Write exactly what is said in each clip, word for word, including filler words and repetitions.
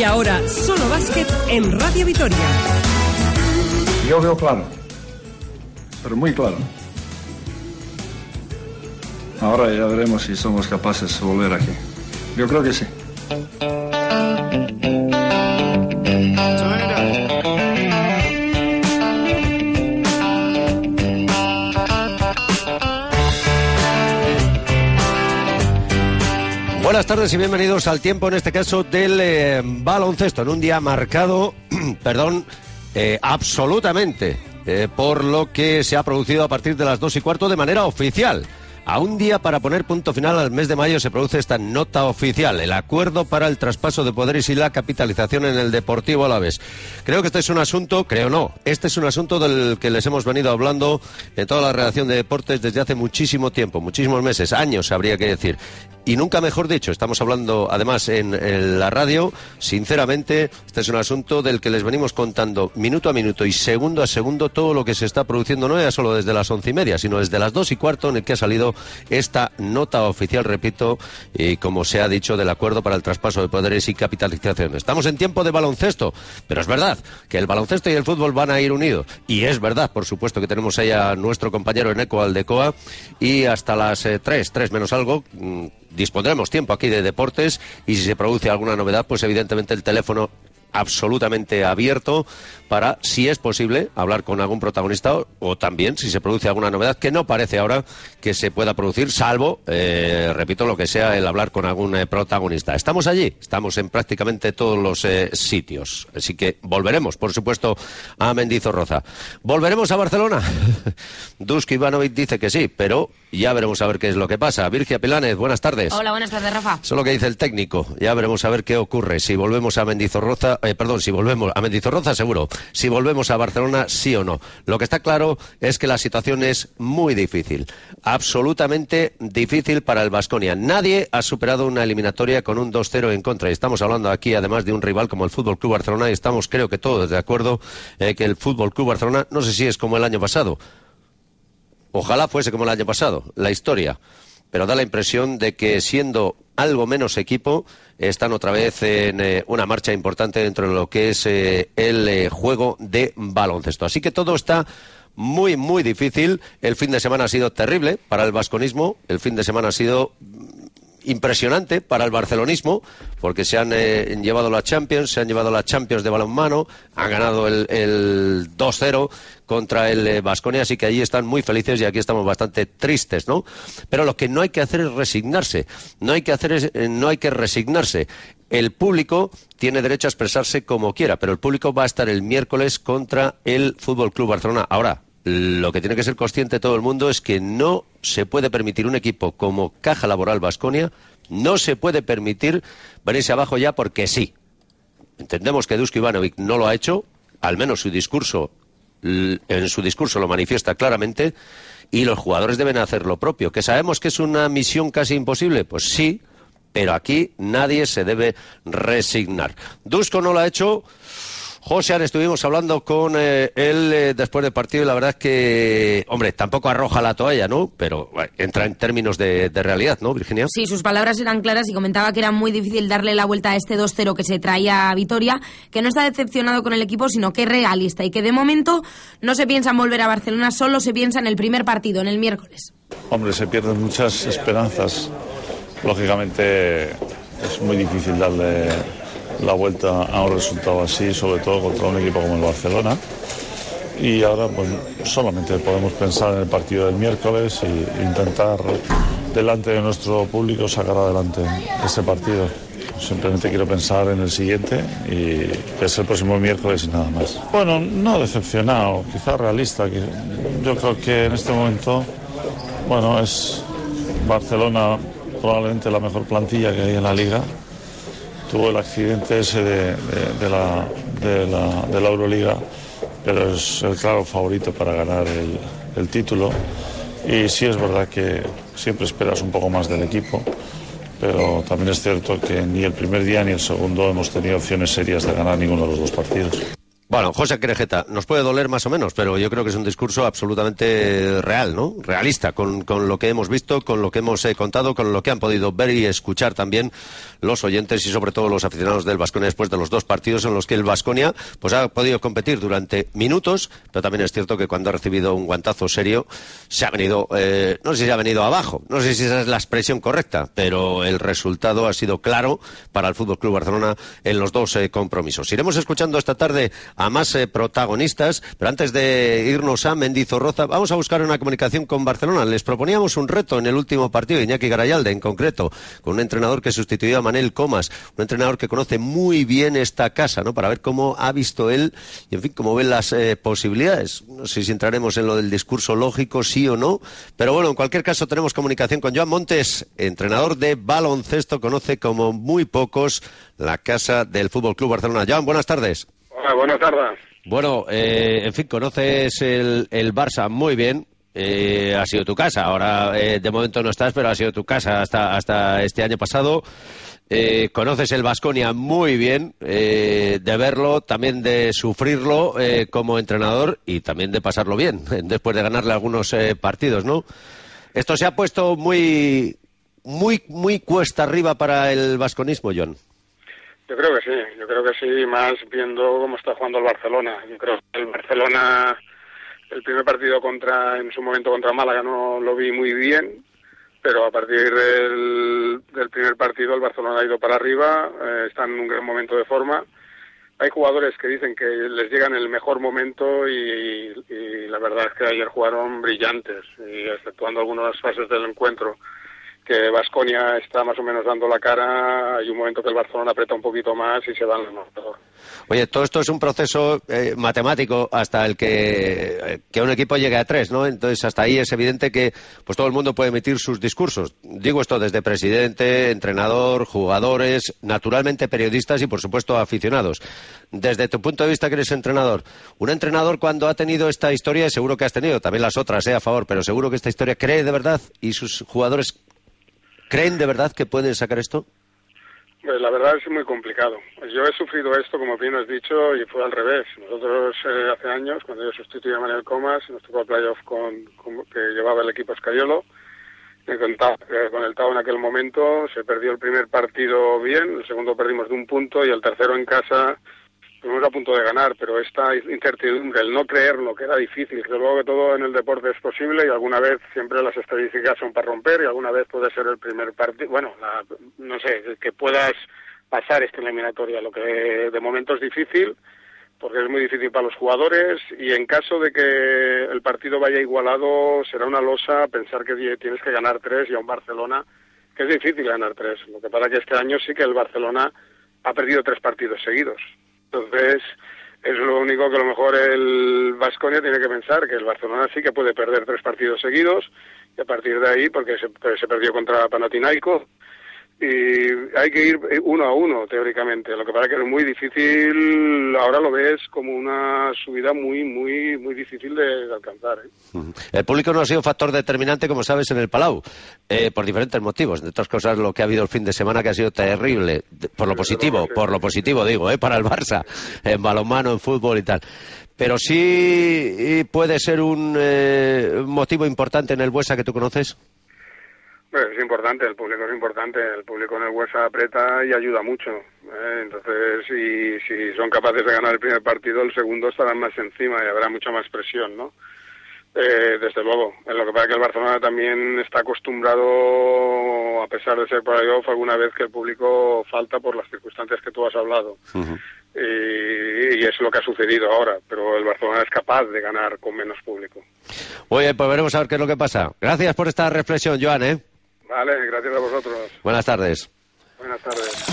Y ahora, Solo Básquet en Radio Vitoria. Yo veo claro, pero muy claro. Ahora ya veremos si somos capaces de volver aquí. Yo creo que sí. Buenas tardes y bienvenidos al tiempo, en este caso, del eh, baloncesto, en un día marcado, perdón, eh, absolutamente eh, por lo que se ha producido a partir de las dos y cuarto de manera oficial. A un día para poner punto final al mes de mayo se produce esta nota oficial, el acuerdo para el traspaso de poderes y la capitalización en el Deportivo Alavés. Creo que este es un asunto, creo no, este es un asunto del que les hemos venido hablando en toda la redacción de deportes desde hace muchísimo tiempo, muchísimos meses, años habría que decir. Y nunca mejor dicho, estamos hablando además en, en la radio, sinceramente, este es un asunto del que les venimos contando minuto a minuto y segundo a segundo todo lo que se está produciendo, no ya solo desde las once y media, sino desde las dos y cuarto en el que ha salido esta nota oficial, repito, y como se ha dicho, del acuerdo para el traspaso de poderes y capitalización. Estamos en tiempo de baloncesto, pero es verdad que el baloncesto y el fútbol van a ir unidos, y es verdad, por supuesto, que tenemos ahí a nuestro compañero Eneco Aldecoa, y hasta las eh, tres, tres menos algo, mmm, dispondremos tiempo aquí de deportes, y si se produce alguna novedad, pues evidentemente el teléfono absolutamente abierto para, si es posible, hablar con algún protagonista o, o también, si se produce alguna novedad, que no parece ahora que se pueda producir, salvo, eh, repito, lo que sea el hablar con algún eh, protagonista. Estamos allí, estamos en prácticamente todos los eh, sitios, así que volveremos, por supuesto, a Mendizorroza. ¿Volveremos a Barcelona? Dusko Ivanovic dice que sí, pero ya veremos a ver qué es lo que pasa. Virgia Pilánez, buenas tardes. Hola, buenas tardes, Rafa. Eso es lo que dice el técnico, ya veremos a ver qué ocurre, si volvemos a Mendizorroza, eh, perdón, si volvemos a Mendizorroza seguro, si volvemos a Barcelona sí o no. Lo que está claro es que la situación es muy difícil, absolutamente difícil para el Baskonia. Nadie ha superado una eliminatoria con un dos cero en contra, y estamos hablando aquí además de un rival como el F C Barcelona, y estamos, creo que todos de acuerdo, eh, que el F C Barcelona, no sé si es como el año pasado, ojalá fuese como el año pasado, la historia, pero da la impresión de que, siendo algo menos equipo, están otra vez en eh, una marcha importante dentro de lo que es eh, el eh, juego de baloncesto. Así que todo está muy, muy difícil. El fin de semana ha sido terrible para el vasconismo, el fin de semana ha sido impresionante para el barcelonismo, porque se han eh, llevado la Champions, se han llevado la Champions de balonmano, han ganado el, el dos cero contra el Baskonia, eh, así que allí están muy felices y aquí estamos bastante tristes, ¿no? Pero lo que no hay que hacer es resignarse, no hay que hacer es, eh, no hay que resignarse. El público tiene derecho a expresarse como quiera, pero el público va a estar el miércoles contra el F C Barcelona. Ahora, lo que tiene que ser consciente todo el mundo es que no se puede permitir un equipo como Caja Laboral Baskonia, no se puede permitir venirse abajo ya porque sí. Entendemos que Dusko Ivanovic no lo ha hecho, al menos su discurso, en su discurso lo manifiesta claramente, y los jugadores deben hacer lo propio. ¿Que sabemos que es una misión casi imposible? Pues sí, pero aquí nadie se debe resignar. Dusko no lo ha hecho. Josean, estuvimos hablando con eh, él eh, después del partido, y la verdad es que, hombre, tampoco arroja la toalla, ¿no? Pero bueno, entra en términos de, de realidad, ¿no, Virginia? Sí, sus palabras eran claras y comentaba que era muy difícil darle la vuelta a este dos cero que se traía a Vitoria, que no está decepcionado con el equipo, sino que es realista y que de momento no se piensa en volver a Barcelona, solo se piensa en el primer partido, en el miércoles. Hombre, se pierden muchas esperanzas. Lógicamente es muy difícil darle la vuelta a un resultado así, sobre todo contra un equipo como el Barcelona, y ahora pues solamente podemos pensar en el partido del miércoles e intentar delante de nuestro público sacar adelante ese partido. Simplemente quiero pensar en el siguiente, y que es el próximo miércoles y nada más. Bueno, no decepcionado, quizás realista. Que yo creo que en este momento, bueno, es Barcelona probablemente la mejor plantilla que hay en la liga. Tuvo el accidente ese de, de, de, la, de, la, de la Euroliga, pero es el claro favorito para ganar el, el título. Y sí es verdad que siempre esperas un poco más del equipo, pero también es cierto que ni el primer día ni el segundo hemos tenido opciones serias de ganar ninguno de los dos partidos. Bueno, José Querejeta, nos puede doler más o menos, pero yo creo que es un discurso absolutamente real, ¿no? Realista, con, con lo que hemos visto, con lo que hemos eh, contado, con lo que han podido ver y escuchar también los oyentes y sobre todo los aficionados del Baskonia después de los dos partidos en los que el Baskonia pues ha podido competir durante minutos, pero también es cierto que cuando ha recibido un guantazo serio se ha venido, eh, no sé si se ha venido abajo, no sé si esa es la expresión correcta, pero el resultado ha sido claro para el F C Barcelona en los dos eh, compromisos. Iremos escuchando esta tarde a más eh, protagonistas, pero antes de irnos a Mendizorroza, vamos a buscar una comunicación con Barcelona. Les proponíamos un reto en el último partido, Iñaki Garayalde en concreto, con un entrenador que sustituyó a Manel Comas, un entrenador que conoce muy bien esta casa, ¿no? Para ver cómo ha visto él y, en fin, cómo ven las eh, posibilidades. No sé si entraremos en lo del discurso lógico, sí o no, pero bueno, en cualquier caso tenemos comunicación con Joan Montes, entrenador de baloncesto, conoce como muy pocos la casa del F C Barcelona. Joan, buenas tardes. Hola, buenas tardes. Bueno, eh, en fin, conoces el, el Barça muy bien, eh, ha sido tu casa, ahora eh, de momento no estás, pero ha sido tu casa hasta, hasta este año pasado. Eh, conoces el Baskonia muy bien, eh, de verlo, también de sufrirlo eh, como entrenador y también de pasarlo bien, después de ganarle algunos eh, partidos, ¿no? Esto se ha puesto muy, muy, muy cuesta arriba para el vasconismo, John. Yo creo que sí, yo creo que sí, más viendo cómo está jugando el Barcelona. Yo creo que el Barcelona, el primer partido contra, en su momento contra Málaga no lo vi muy bien, pero a partir del, del primer partido el Barcelona ha ido para arriba, eh, está en un gran momento de forma. Hay jugadores que dicen que les llega en el mejor momento y, y la verdad es que ayer jugaron brillantes, y exceptuando algunas fases del encuentro que Baskonia está más o menos dando la cara, hay un momento que el Barcelona aprieta un poquito más y se va al marcador. Oye, todo esto es un proceso eh, matemático hasta el que, eh, que un equipo llegue a tres, ¿no? Entonces hasta ahí es evidente que pues todo el mundo puede emitir sus discursos. Digo esto desde presidente, entrenador, jugadores, naturalmente periodistas y por supuesto aficionados. Desde tu punto de vista que eres entrenador, un entrenador cuando ha tenido esta historia, y seguro que has tenido también las otras, eh, a favor, pero seguro que esta historia cree de verdad y sus jugadores ¿creen de verdad que pueden sacar esto? Pues la verdad es muy complicado. Yo he sufrido esto, como bien has dicho, y fue al revés. Nosotros eh, hace años, cuando yo sustituí a Manel Comas, nos tocó el playoff con, con, que llevaba el equipo Escariolo, eh, con, eh, con el Tau en aquel momento, se perdió el primer partido bien, el segundo perdimos de un punto y el tercero en casa estuvimos a punto de ganar, pero esta incertidumbre, el no creerlo, que era difícil, que luego que todo en el deporte es posible y alguna vez siempre las estadísticas son para romper y alguna vez puede ser el primer partido, bueno, la, no sé, que puedas pasar esta eliminatoria, lo que de momento es difícil, porque es muy difícil para los jugadores y en caso de que el partido vaya igualado será una losa pensar que tienes que ganar tres y a un Barcelona, que es difícil ganar tres, lo que pasa que este año sí que el Barcelona ha perdido tres partidos seguidos. Entonces, es lo único que a lo mejor el Baskonia tiene que pensar, que el Barcelona sí que puede perder tres partidos seguidos, y a partir de ahí, porque se, se perdió contra Panathinaikos, y hay que ir uno a uno, teóricamente. Lo que pasa es que es muy difícil, ahora lo ves como una subida muy, muy, muy difícil de, de alcanzar, ¿eh? El público no ha sido factor determinante, como sabes, en el Palau, eh, por diferentes motivos. Entre otras cosas, lo que ha habido el fin de semana, que ha sido terrible, por lo positivo, por lo positivo digo, eh, para el Barça, en balonmano, en fútbol y tal. Pero sí puede ser un eh, motivo importante en el Buesa que tú conoces. Bueno, es importante, el público es importante, el público en el Buesa aprieta y ayuda mucho, ¿eh? Entonces, si, si son capaces de ganar el primer partido, el segundo estarán más encima y habrá mucha más presión, ¿no? Eh, desde luego, en lo que pasa es que el Barcelona también está acostumbrado, a pesar de ser playoff, alguna vez que el público falta por las circunstancias que tú has hablado. Uh-huh. y, y es lo que ha sucedido ahora, pero el Barcelona es capaz de ganar con menos público. Oye, pues veremos a ver qué es lo que pasa. Gracias por esta reflexión, Joan, ¿eh? Vale, gracias a vosotros. Buenas tardes. Buenas tardes.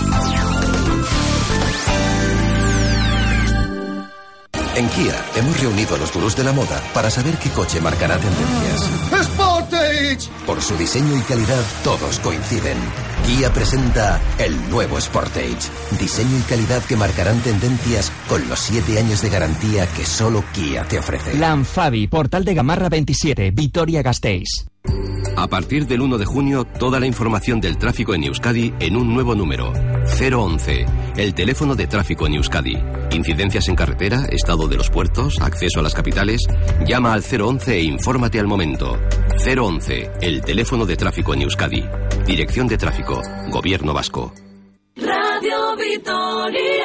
En Kia hemos reunido a los gurús de la moda para saber qué coche marcará tendencias. ¡Sportage! Por su diseño y calidad, todos coinciden. Kia presenta el nuevo Sportage. Diseño y calidad que marcarán tendencias con los siete años de garantía que solo Kia te ofrece. Lanfabi, Portal de Gamarra veintisiete, Vitoria-Gasteiz. A partir del uno de junio, toda la información del tráfico en Euskadi en un nuevo número. cero once, el teléfono de tráfico en Euskadi. Incidencias en carretera, estado de los puertos, acceso a las capitales. Llama al cero once e infórmate al momento. cero once, el teléfono de tráfico en Euskadi. Dirección de Tráfico, Gobierno Vasco. Radio Vitoria.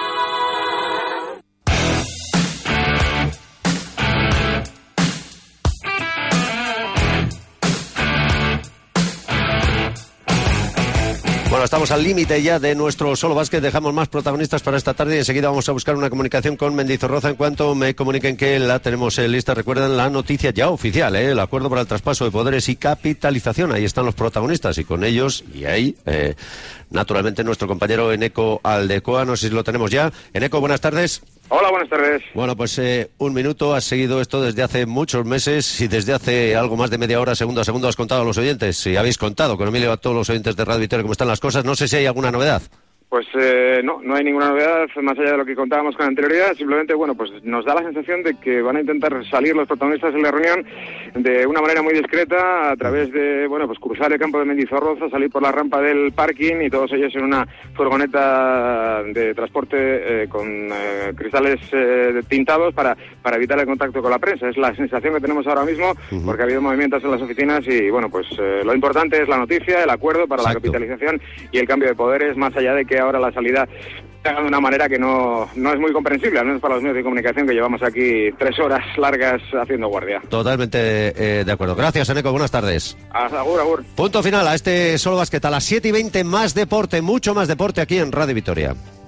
Bueno, estamos al límite ya de nuestro Solo Básquet. Dejamos más protagonistas para esta tarde y enseguida vamos a buscar una comunicación con Mendizorroza en cuanto me comuniquen que la tenemos en lista. Recuerden la noticia ya oficial, ¿eh? El acuerdo para el traspaso de poderes y capitalización. Ahí están los protagonistas y con ellos, y ahí, eh, naturalmente, nuestro compañero Eneco Aldecoa. No sé si lo tenemos ya. Eneco, buenas tardes. Hola, buenas tardes. Bueno, pues eh, un minuto, has seguido esto desde hace muchos meses y desde hace algo más de media hora, segundo a segundo, has contado a los oyentes. Si habéis contado con Emilio a todos los oyentes de Radio Vitoria cómo están las cosas, no sé si hay alguna novedad. Pues eh, no, no hay ninguna novedad más allá de lo que contábamos con anterioridad. Simplemente, bueno, pues nos da la sensación de que van a intentar salir los protagonistas de la reunión de una manera muy discreta a través de, bueno, pues cruzar el campo de Mendizorroza, salir por la rampa del parking y todos ellos en una furgoneta de transporte eh, con eh, cristales eh, tintados para, para evitar el contacto con la prensa. Es la sensación que tenemos ahora mismo porque ha habido movimientos en las oficinas y, bueno, pues eh, lo importante es la noticia, el acuerdo para Exacto. la capitalización y el cambio de poderes, más allá de que ahora la salida se haga de una manera que no, no es muy comprensible, al menos para los medios de comunicación que llevamos aquí tres horas largas haciendo guardia. Totalmente eh, de acuerdo. Gracias, Eneco. Buenas tardes. Agur, agur. Punto final a este Solo Básquet. A las siete y veinte más deporte, mucho más deporte aquí en Radio Vitoria.